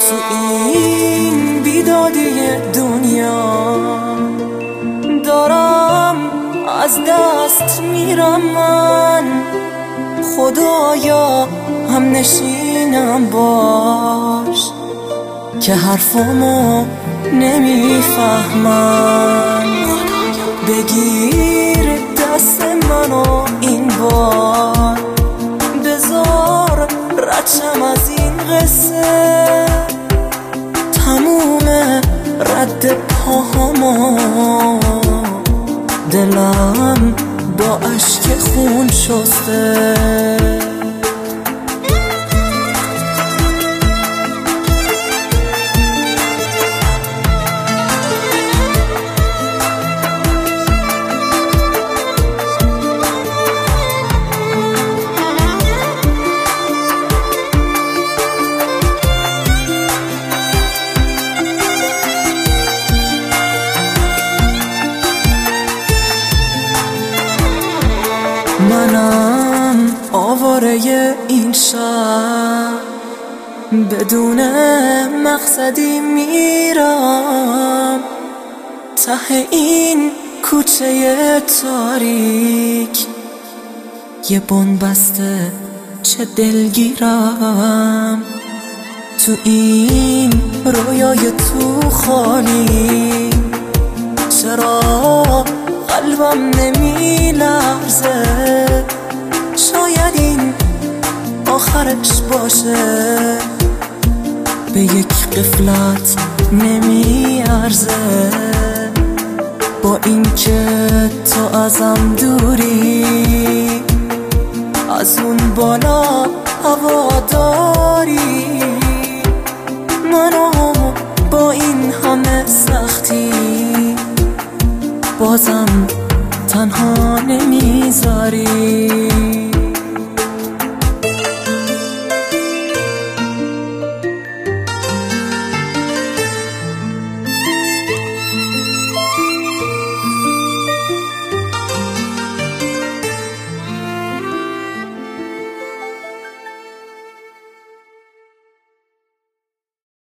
تو این بیدادی دنیا دارم از دست میرم من. خدایا هم نشینم باش که حرفامو نمیفهمن. بگیر دست منو این بار، بذار ردشم از این قصه. تموم رد پاهامو دلم با اشک خون شسته. منم آواره این شهر، بدون مقصدی میرم ته این کوچه تاریک. یه بنبسته چه دلگیرم تو این رویای تو خالی. چرا قلبم نمی لرزه؟ شاید این آخرش باشه، به یک غفلت نمی ارزه. با این که تو ازم دوری، از اون بالا هوا داری. منو با این همه سختی بازم تنها نمیذاری.